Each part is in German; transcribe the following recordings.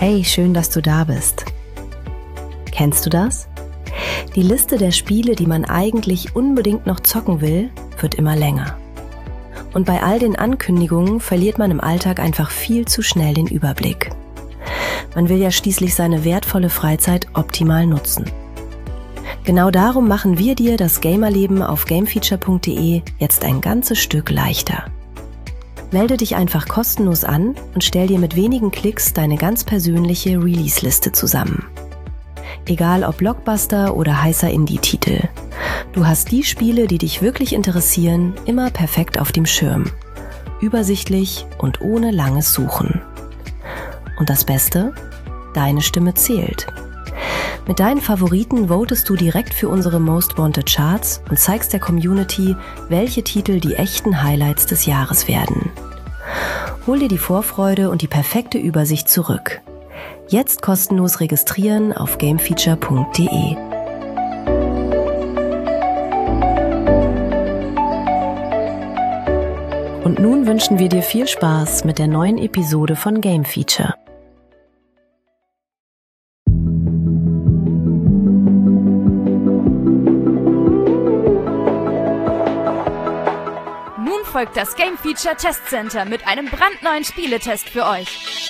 Hey, schön, dass du da bist. Kennst du das? Die Liste der Spiele, die man eigentlich unbedingt noch zocken will, wird immer länger. Und bei all den Ankündigungen verliert man im Alltag einfach viel zu schnell den Überblick. Man will ja schließlich seine wertvolle Freizeit optimal nutzen. Genau darum machen wir dir das Gamerleben auf gamefeature.de jetzt ein ganzes Stück leichter. Melde dich einfach kostenlos an und stell dir mit wenigen Klicks deine ganz persönliche Release-Liste zusammen. Egal ob Blockbuster oder heißer Indie-Titel. Du hast die Spiele, die dich wirklich interessieren, immer perfekt auf dem Schirm. Übersichtlich und ohne langes Suchen. Und das Beste? Deine Stimme zählt. Mit deinen Favoriten votest du direkt für unsere Most Wanted Charts und zeigst der Community, welche Titel die echten Highlights des Jahres werden. Hol dir die Vorfreude und die perfekte Übersicht zurück. Jetzt kostenlos registrieren auf gamefeature.de. Und nun wünschen wir dir viel Spaß mit der neuen Episode von Game Feature. Nun folgt das Game Feature Test Center mit einem brandneuen Spieletest für euch.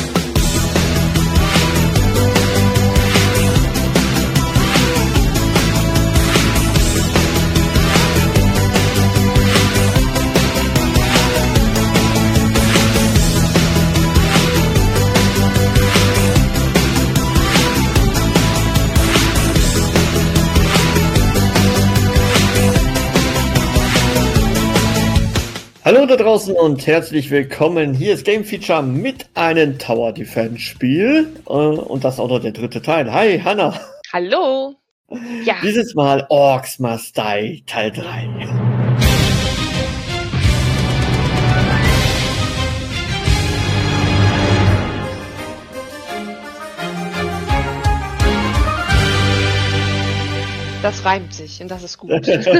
Hallo da draußen und herzlich willkommen. Hier ist Game Feature mit einem Tower Defense Spiel und das auch noch der dritte Teil. Hi Hanna. Hallo. Ja. Dieses Mal Orcs Must Die Teil 3. Das reimt sich und das ist gut.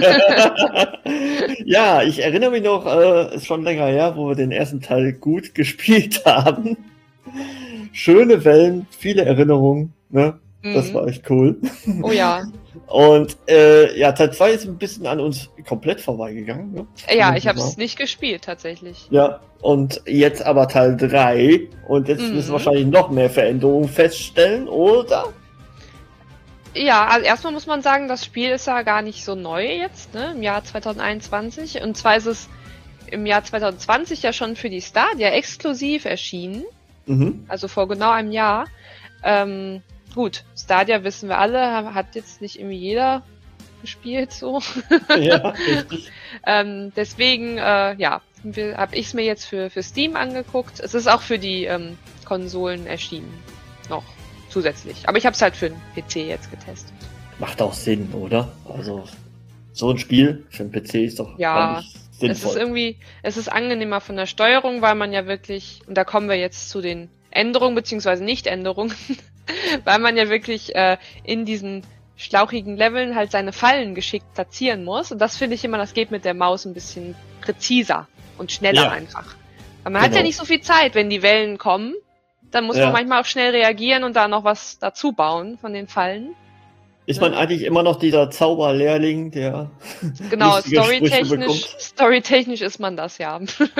Ja, ich erinnere mich noch, ist schon länger her, wo wir den ersten Teil gut gespielt haben. Schöne Wellen, viele Erinnerungen, ne? Das war echt cool. Oh ja. Und ja, Teil 2 ist ein bisschen an uns komplett vorbeigegangen. Ne? Ja, ich habe es nicht gespielt tatsächlich. Ja, und jetzt aber Teil 3 und jetzt müssen wir wahrscheinlich noch mehr Veränderungen feststellen, oder? Ja, also erstmal muss man sagen, das Spiel ist ja gar nicht so neu jetzt, ne, im Jahr 2021. Und zwar ist es im Jahr 2020 ja schon für die Stadia exklusiv erschienen. Also vor genau einem Jahr. Gut, Stadia wissen wir alle, hat jetzt nicht irgendwie jeder gespielt so. Ja, richtig. Deswegen, ja, habe ich es mir jetzt für Steam angeguckt. Es ist auch für die Konsolen erschienen. Noch. Zusätzlich. Aber ich habe es halt für den PC jetzt getestet. Macht auch Sinn, oder? Also so ein Spiel für den PC ist doch eigentlich sinnvoll. Es ist irgendwie, es ist angenehmer von der Steuerung, weil man ja wirklich, und da kommen wir jetzt zu den Änderungen beziehungsweise Nicht-Änderungen, weil man ja wirklich in diesen schlauchigen Leveln halt seine Fallen geschickt platzieren muss. Und das finde ich immer, das geht mit der Maus ein bisschen präziser und schneller einfach. Weil man hat ja nicht so viel Zeit, wenn die Wellen kommen. Dann muss man manchmal auch schnell reagieren und da noch was dazu bauen von den Fallen. Ist man eigentlich immer noch dieser Zauberlehrling, der genau, storytechnisch ist man das, ja.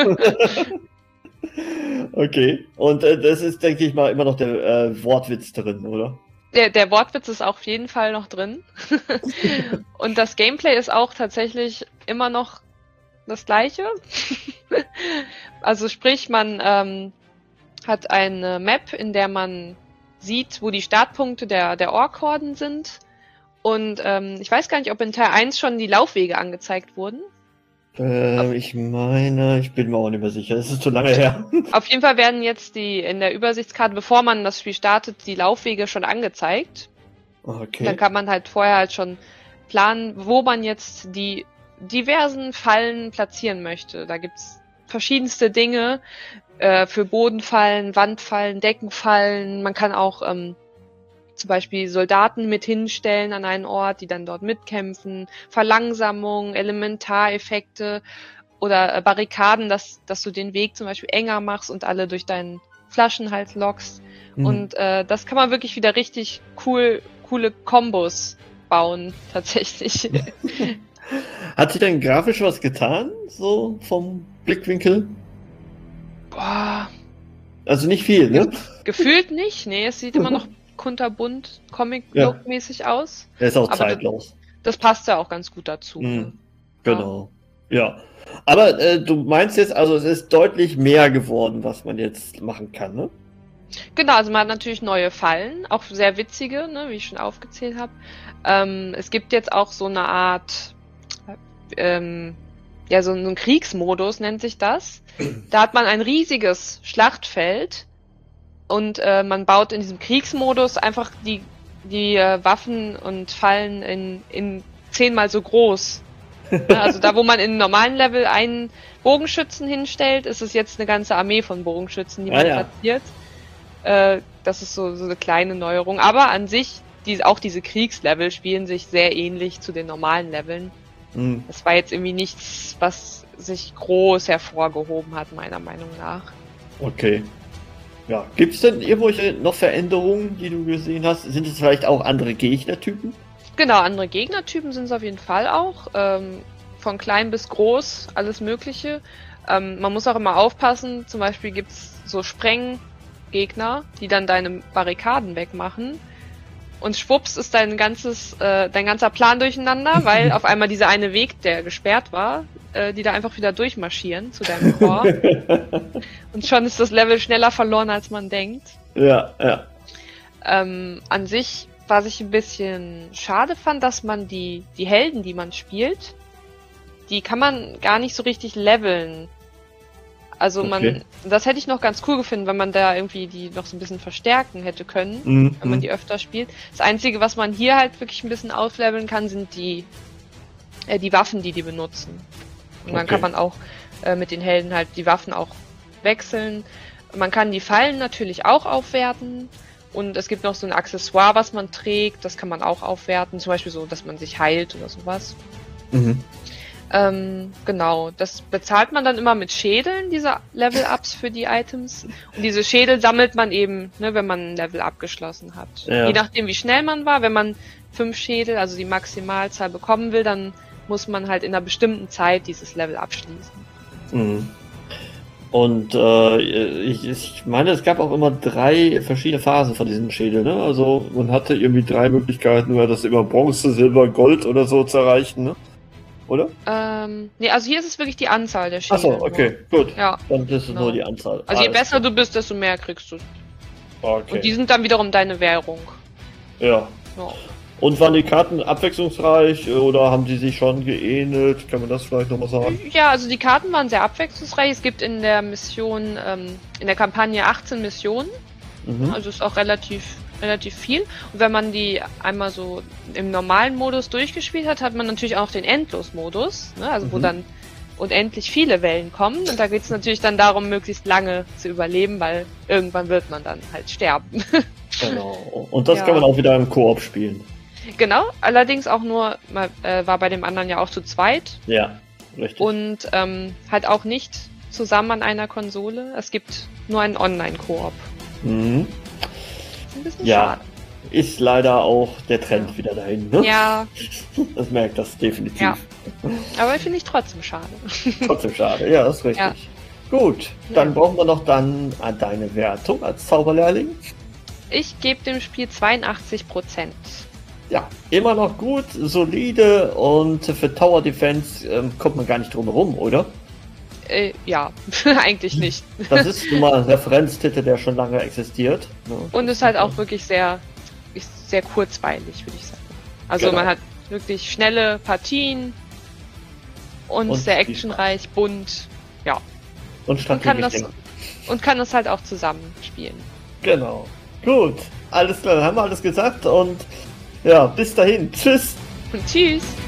Okay, und das ist, denke ich mal, immer noch der Wortwitz drin, oder? Der Wortwitz ist auf jeden Fall noch drin. Und das Gameplay ist auch tatsächlich immer noch das gleiche. Also sprich, man hat eine Map, in der man sieht, wo die Startpunkte der Ork-Horden sind. Und ich weiß gar nicht, ob in Teil 1 schon die Laufwege angezeigt wurden. Ich meine, ich bin mir auch nicht mehr sicher. Das ist zu lange her. Auf jeden Fall werden jetzt in der Übersichtskarte, bevor man das Spiel startet, die Laufwege schon angezeigt. Okay. Dann kann man halt vorher halt schon planen, wo man jetzt die diversen Fallen platzieren möchte. Da gibt's verschiedenste Dinge. Für Bodenfallen, Wandfallen, Deckenfallen. Man kann auch zum Beispiel Soldaten mit hinstellen an einen Ort, die dann dort mitkämpfen. Verlangsamung, Elementareffekte oder Barrikaden, dass du den Weg zum Beispiel enger machst und alle durch deinen Flaschenhals lockst. Und das kann man wirklich wieder richtig coole Kombos bauen, tatsächlich. Hat sich denn grafisch was getan, so vom Blickwinkel? Boah. Also nicht viel, ne? Gefühlt nicht, nee, es sieht immer noch kunterbunt, Comic-Look-mäßig aus. Er ist auch Aber zeitlos. Das passt ja auch ganz gut dazu. Genau, ja. Aber du meinst jetzt, also es ist deutlich mehr geworden, was man jetzt machen kann, ne? Genau, also man hat natürlich neue Fallen, auch sehr witzige, ne, wie ich schon aufgezählt habe. Es gibt jetzt auch so eine Art, so einen Kriegsmodus nennt sich das. Da hat man ein riesiges Schlachtfeld und man baut in diesem Kriegsmodus einfach die Waffen und Fallen in 10-mal so groß. Also da, wo man in einem normalen Level einen Bogenschützen hinstellt, ist es jetzt eine ganze Armee von Bogenschützen, die man platziert. Das ist so eine kleine Neuerung. Aber an sich, auch diese Kriegslevel spielen sich sehr ähnlich zu den normalen Leveln. Das war jetzt irgendwie nichts, was sich groß hervorgehoben hat, meiner Meinung nach. Okay. Ja, gibt es denn irgendwelche noch Veränderungen, die du gesehen hast? Sind es vielleicht auch andere Gegnertypen? Genau, andere Gegnertypen sind es auf jeden Fall auch. Von klein bis groß, alles Mögliche. Man muss auch immer aufpassen, zum Beispiel gibt es so Sprenggegner, die dann deine Barrikaden wegmachen. Und schwupps ist dein ganzer Plan durcheinander, weil auf einmal dieser eine Weg, der gesperrt war, die da einfach wieder durchmarschieren zu deinem Core. Und schon ist das Level schneller verloren, als man denkt. Ja. An sich, was ich ein bisschen schade fand, dass man die Helden, die man spielt, die kann man gar nicht so richtig leveln. Also das hätte ich noch ganz cool gefunden, wenn man da irgendwie die noch so ein bisschen verstärken hätte können, wenn man die öfter spielt. Das Einzige, was man hier halt wirklich ein bisschen ausleveln kann, sind die Waffen, die benutzen. Und dann kann man auch mit den Helden halt die Waffen auch wechseln. Man kann die Fallen natürlich auch aufwerten. Und es gibt noch so ein Accessoire, was man trägt, das kann man auch aufwerten. Zum Beispiel so, dass man sich heilt oder sowas. Genau, das bezahlt man dann immer mit Schädeln, diese Level-Ups für die Items. Und diese Schädel sammelt man eben, ne, wenn man ein Level abgeschlossen hat. Ja. Je nachdem, wie schnell man war, wenn man 5 Schädel, also die Maximalzahl bekommen will, dann muss man halt in einer bestimmten Zeit dieses Level abschließen. Und ich meine, es gab auch immer 3 verschiedene Phasen von diesen Schädeln, ne? Also man hatte irgendwie 3 Möglichkeiten, das über Bronze, Silber, Gold oder so zu erreichen, ne? Oder? Nee, also hier ist es wirklich die Anzahl der Schädel. Achso, okay, gut. Ja, dann ist es nur die Anzahl. Also je besser du bist, desto mehr kriegst du. Okay. Und die sind dann wiederum deine Währung. Ja. Und waren die Karten abwechslungsreich oder haben die sich schon geähnelt? Kann man das vielleicht nochmal sagen? Ja, also die Karten waren sehr abwechslungsreich. Es gibt in der Mission, in der Kampagne 18 Missionen. Also ist auch relativ viel. Und wenn man die einmal so im normalen Modus durchgespielt hat, hat man natürlich auch den Endlos-Modus, ne? Also wo dann unendlich viele Wellen kommen. Und da geht es natürlich dann darum, möglichst lange zu überleben, weil irgendwann wird man dann halt sterben. Genau. Und das kann man auch wieder im Koop spielen. Genau, allerdings auch nur, war bei dem anderen ja auch zu zweit. Ja, richtig. Und halt auch nicht zusammen an einer Konsole. Es gibt nur einen Online-Koop. Ein bisschen schade. Ist leider auch der Trend wieder dahin, ne? Ja. Das merkt das definitiv. Ja. Aber finde ich trotzdem schade. Trotzdem schade, ja, das ist richtig. Ja. Gut, dann brauchen wir noch dann deine Wertung als Zauberlehrling. Ich gebe dem Spiel 82%. Ja, immer noch gut, solide und für Tower Defense kommt man gar nicht drum herum, oder? Ja, eigentlich nicht. Das ist nun mal ein Referenztitel, der schon lange existiert. Ne? Und ist halt auch wirklich sehr kurzweilig, würde ich sagen. Also man hat wirklich schnelle Partien und sehr actionreich, bunt, ja. Und kann das halt auch zusammen spielen. Genau. Gut, alles klar, dann haben wir alles gesagt und ja, bis dahin. Tschüss. Und tschüss.